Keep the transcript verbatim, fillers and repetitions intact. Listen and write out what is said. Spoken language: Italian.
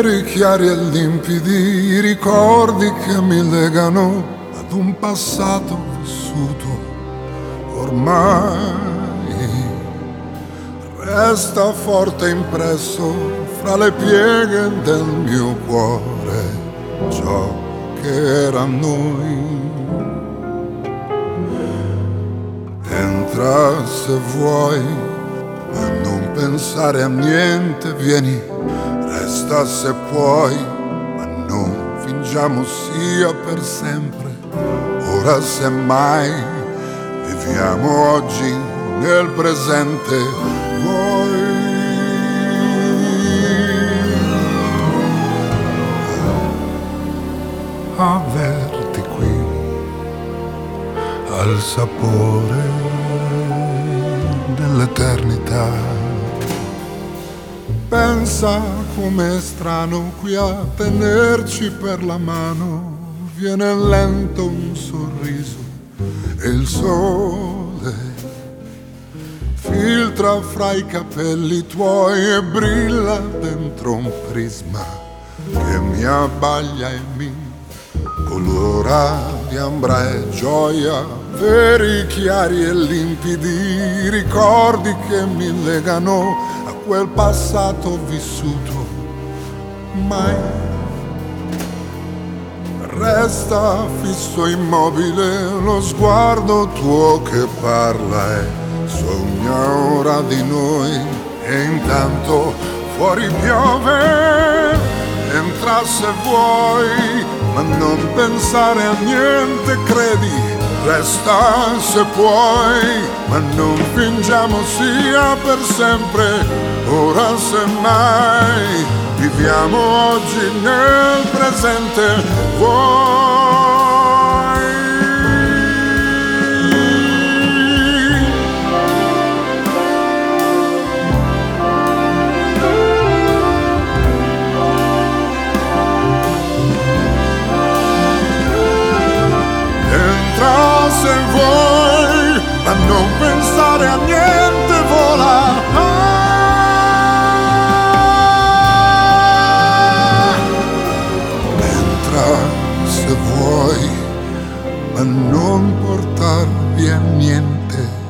veri, chiari e limpidi, i ricordi che mi legano ad un passato vissuto. Ormai resta forte impresso fra le pieghe del mio cuore ciò che era noi. Entra se vuoi, ma non pensare a niente, vieni, resta se puoi, ma non fingiamo sia per sempre. Ora semmai viviamo oggi nel presente. Vuoi averti qui al sapore dell'eternità. Pensa com'è strano qui a tenerci per la mano. Viene lento un sorriso e il sole filtra fra i capelli tuoi e brilla dentro un prisma che mi abbaglia e mi colora di ambra e gioia. Veri, chiari e limpidi, ricordi che mi legano a quel passato vissuto. Mai resta fisso immobile lo sguardo tuo che parla e sogna ora di noi. E intanto fuori piove, entra se vuoi, ma non pensare a niente, credi, resta se puoi, ma non fingiamo sia per sempre. Ora semmai viviamo oggi nel presente. Vuoi entra se vuoi, ma non pensare a niente, vola. Se vuoi, ma non portar via niente.